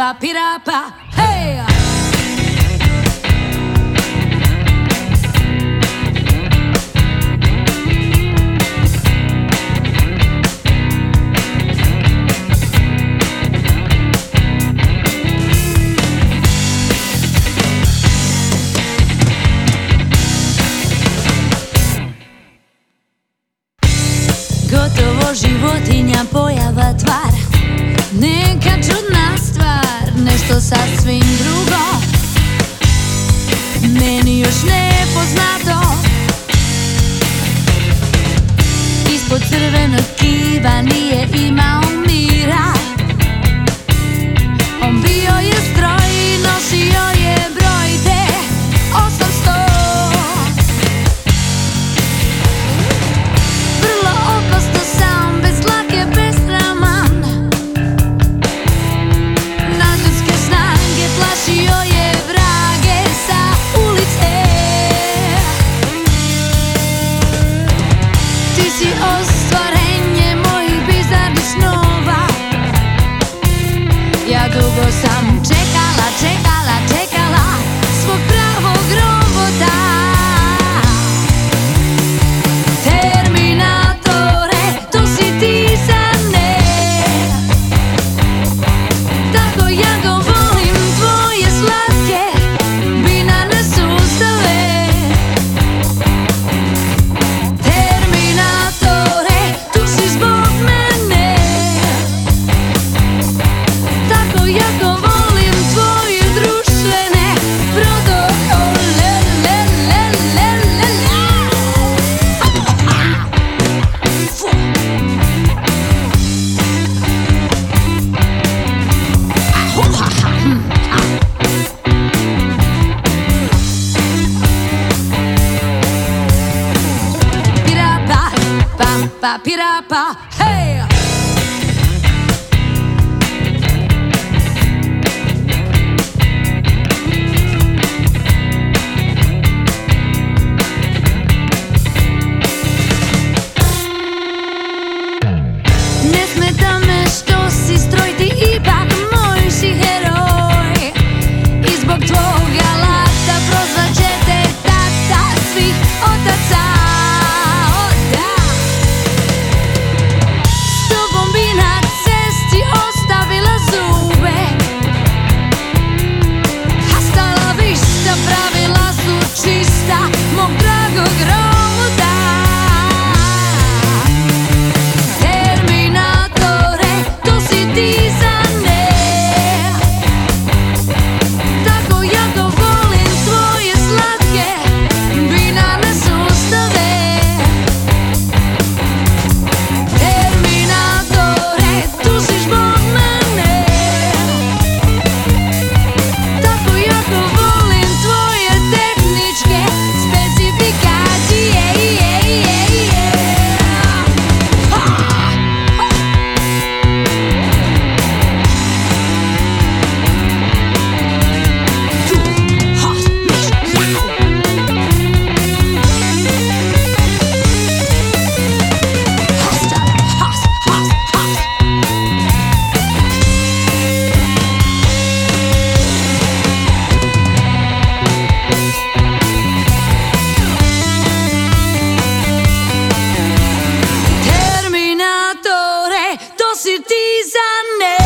pa pirapa, hej! Gotovo životinja, pojava, tvar, neka čudna stvar, nešto sasvim drugo, meni još nepoznato. Ispod crvenog kiva nije imao mira, on bio je stroj, nosio je broj te 800. Dugo sam čekala, čekala, čekala svog pravog robota. Terminatore, to si ti za ne. Tako ja go volim, tvoje slatke binarne sustave. Terminatore, tu si zbog mene. Jako volim tvoje društvene protokole. Pirapa, pa pirapa, hej! Citizen